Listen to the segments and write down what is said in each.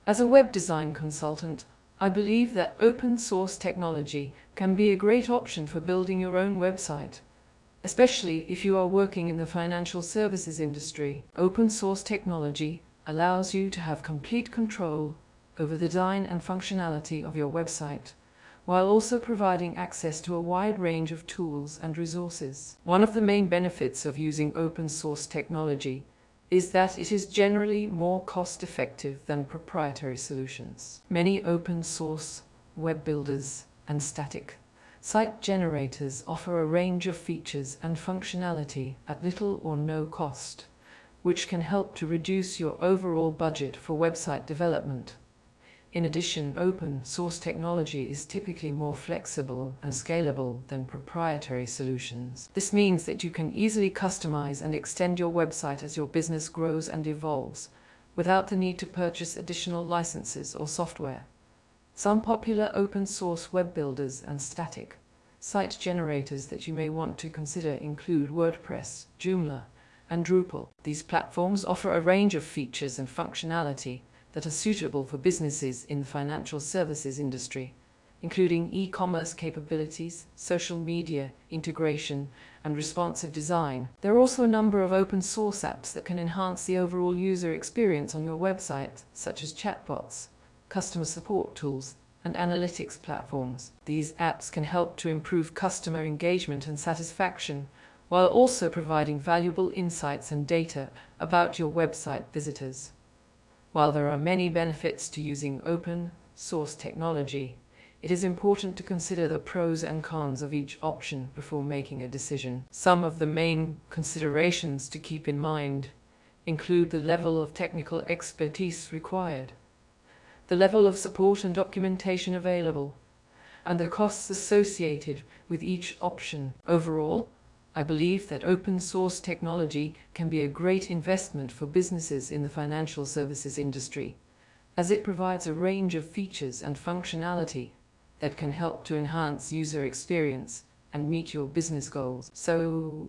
As a web design consultant, I believe that open source technology can be a great option for building your own website, especially if you are working in the financial services industry. Open source technology allows you to have complete control over the design and functionality of your website, while also providing access to a wide range of tools and resources. One of the main benefits of using open source technology is that it is generally more cost-effective than proprietary solutions. Many open source web builders and static site generators offer a range of features and functionality at little or no cost, which can help to reduce your overall budget for website development. In addition, open source technology is typically more flexible and scalable than proprietary solutions. This means that you can easily customize and extend your website as your business grows and evolves, without the need to purchase additional licenses or software. Some popular open source web builders and static site generators that you may want to consider include WordPress, Joomla, and Drupal. These platforms offer a range of features and functionality that are suitable for businesses in the financial services industry, including e-commerce capabilities, social media integration, and responsive design. There are also a number of open source apps that can enhance the overall user experience on your website, such as chatbots, customer support tools, and analytics platforms. These apps can help to improve customer engagement and satisfaction, while also providing valuable insights and data about your website visitors. While there are many benefits to using open source technology, it is important to consider the pros and cons of each option before making a decision. Some of the main considerations to keep in mind include the level of technical expertise required, the level of support and documentation available, and the costs associated with each option. Overall, I believe that open source technology can be a great investment for businesses in the financial services industry, as it provides a range of features and functionality that can help to enhance user experience and meet your business goals. So,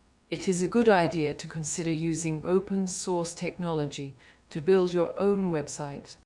it is a good idea to consider using open source technology to build your own website.